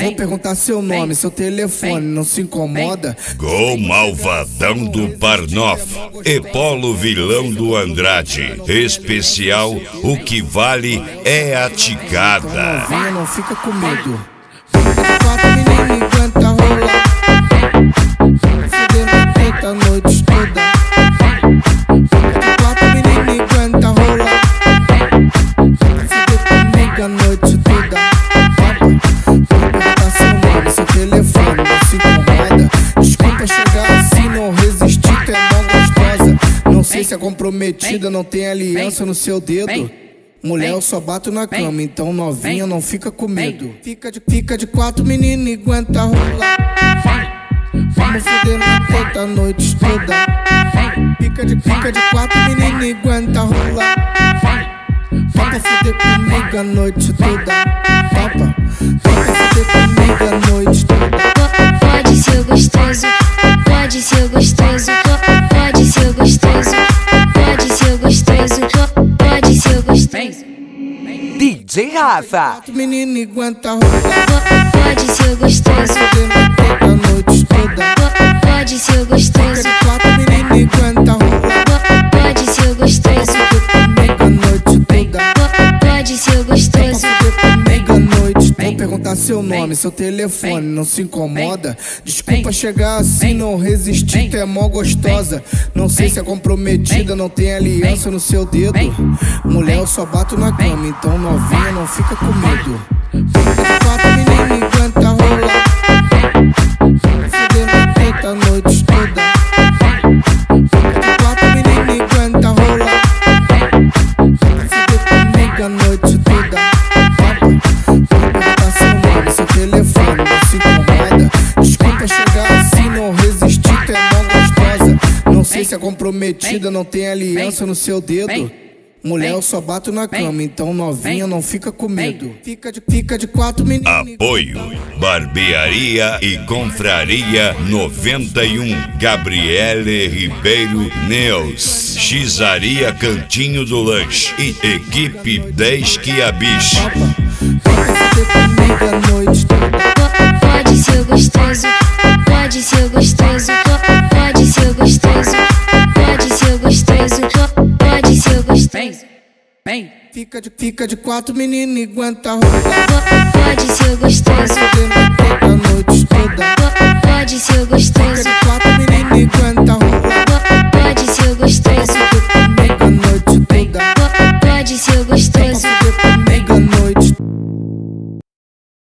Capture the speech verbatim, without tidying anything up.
Vou perguntar seu nome, seu telefone, não se incomoda? Gol malvadão do Parnoff e Polo vilão do Andrade. Especial, o que vale é a ticada. Novinha, não fica com medo. Quatro meninas aguenta rolar. Fudendo teta a noite toda. Quatro meninas aguenta rolar. Fuder comigo a noite toda. Vou perguntar seu nome, seu telefone, não se incomoda? Desculpa chegar assim, não resisti, tu é mó gostosa. Não sei se é comprometida, não tem aliança no seu dedo. Mulher, eu só bato na cama, então novinha não fica com medo. Fica de, fica de quatro, menina, e aguenta rolar. Vamos foder na teta a noite toda. Fica de, fica de quatro, menina, e aguenta rolar. Topa foder comigo a noite toda. Topa, topa foder comigo a noite toda. Pode ser gostoso, pode ser gostoso, pode ser gostoso, pode ser gostoso, pode ser gostoso. D J Rafa. Quatro menina e aguenta rolar. Pode ser gostoso, a noite toda. pode ser gostoso, Quatro menina e aguenta rolar. pode ser gostoso, Comigo a noite toda. pode ser gostoso. Comigo a noite. Vou perguntar seu nome, seu telefone, não se incomoda? Desculpa chegar assim, não resisti, tu é mó gostosa. Não sei se é comprometida, não tem aliança no seu dedo. Mulher, eu só bato na cama, então novinha não fica com medo. Quatro meninas e aguenta rolar. Fudendo teta a noite toda. Quatro meninas e aguenta rolar. Fuder comigo a noite toda. Vou perguntar seu nome, seu telefone, não se incomoda? Desculpa chegar assim, não resisti, tu é mó gostosa. Não sei se é comprometida, não tem aliança no seu dedo. Mulher, eu só bato na cama, então novinha não fica com medo. Fica de, fica de quatro meninas. Apoio Barbearia e Confraria noventa e um, Gabriele Ribeiro Neus, Xizaria Cantinho do Lanche e Equipe dez Quiabis. Pode ser gostoso, pode ser gostoso, pode ser gostoso, pode ser gostoso, pode ser gostoso. Fica de, fica de quatro menina e aguenta rolar. Pode ser